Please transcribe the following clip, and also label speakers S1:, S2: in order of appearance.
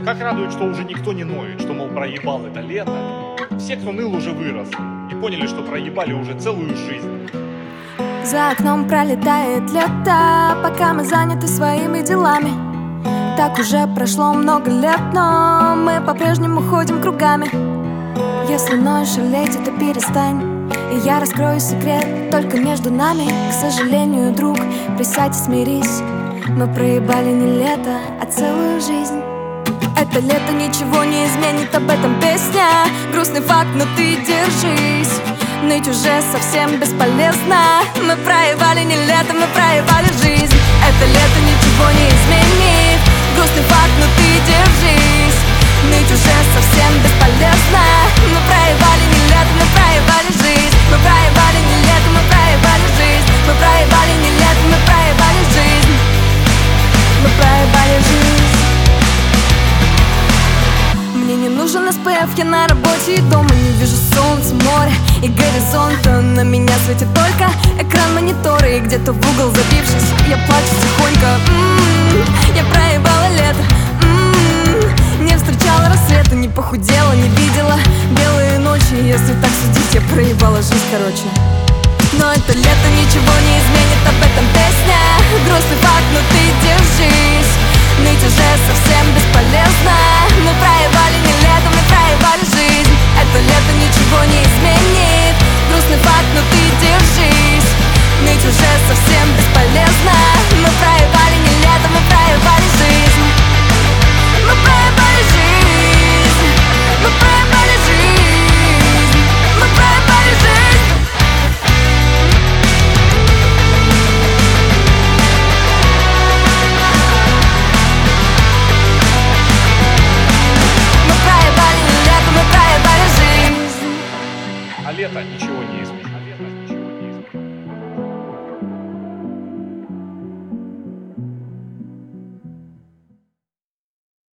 S1: Как радует, что уже никто не ноет, что, мол, проебал это лето. Все, кто ныл, уже выросли и поняли, что проебали уже целую жизнь.
S2: За окном пролетает лето, пока мы заняты своими делами. Так уже прошло много лет, но мы по-прежнему ходим кругами. Если ноешь и лети, то перестань, и я раскрою секрет только между нами. К сожалению, друг, присядь и смирись, мы проебали не лето, а целую жизнь. Это лето ничего не изменит, об этом песня. Грустный факт, но ты держись. Ныть уже совсем бесполезно. Мы проебали не лето, мы проебали жизнь. Это лето ничего не изменит. Грустный факт, но ты держись. Ныть уже совсем бесполезно. Мы проебали не лето, мы проебали жизнь. Мы проебали не лето, мы проебали жизнь. Мы проебали не лето, мы проебали жизнь. Мы проебали жизнь. Мне не нужен СПФ, я на работе и дома. Не вижу солнца, моря и горизонта. На меня светит только экран монитора. И где-то в угол забившись, я плачу тихонько. Я проебала лето. Не встречала рассвета, не похудела, не видела белые ночи. Если так судить, я проебала жизнь, короче. Но это лето ничего не изменит, об этом песня. Грустный факт, но ты держись. Ныть уже совсем бесполезно. Мы проебали не лето, мы проебали жизнь. Это лето ничего не изменит. Грустный факт, но ты держись. Ныть уже совсем бесполезно. Мы проебали не лето, мы проебали жизнь. Мы проебали жизнь. Мы проебали жизнь. Мы проебали жизнь. Мы проебали не лето, мы проебали жизнь.
S1: А лето ничего не изменит.